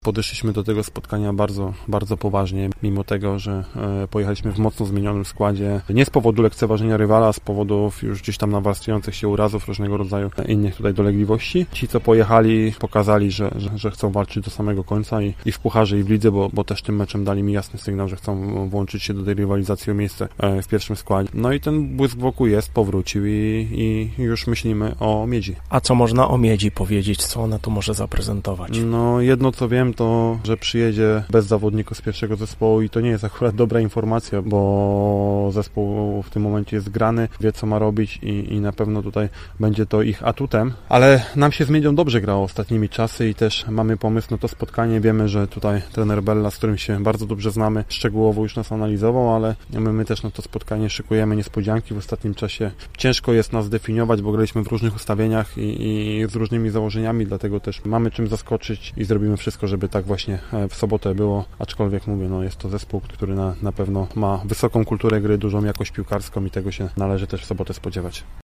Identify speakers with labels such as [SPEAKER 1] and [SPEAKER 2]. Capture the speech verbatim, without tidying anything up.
[SPEAKER 1] podeszliśmy do tego spotkania bardzo, bardzo poważnie, mimo tego, że pojechaliśmy w mocno zmienionym składzie. Nie z powodu lekceważenia rywala, a z powodów już gdzieś tam nawarstwiających się urazów, różnego rodzaju innych tutaj dolegliwości. Ci, co pojechali, pokazali, że, że, że chcą walczyć do samego końca i, i w pucharze, i w lidze, bo, bo też tym meczem dali mi jasny sygnał, że chcą włączyć się do tej rywalizacji o miejsce w pierwszym składzie. No i ten błysk wokół jest, powrócił i, i już myślimy o Miedzi.
[SPEAKER 2] A co można o Miedzi powiedzieć? Co ona tu może zaprezentować?
[SPEAKER 1] No jedno co wiem, to że przyjedzie bez zawodników z pierwszego zespołu i to nie jest akurat dobra informacja, bo zespół w tym momencie jest grany, wie co ma robić i, i na pewno tutaj będzie to ich atutem, ale nam się z Miedzią dobrze grało ostatnimi czasy i też mamy pomysł na to spotkanie. Wiemy, że tutaj trener Bella, z którym się bardzo dobrze znamy, szczegółowo już nas analizował, ale my, my też na to spotkanie szykujemy niespodzianki. W ostatnim czasie ciężko jest nas definiować, bo graliśmy w różnych ustawieniach i, i z różnymi założeniami, dlatego też mamy czym zaskoczyć i zrobimy wszystko, żeby tak właśnie w sobotę było, aczkolwiek mówię, no jest to zespół, który na, na pewno ma wysoką kulturę gry, dużą jakość piłkarską i tego się należy też w sobotę spodziewać.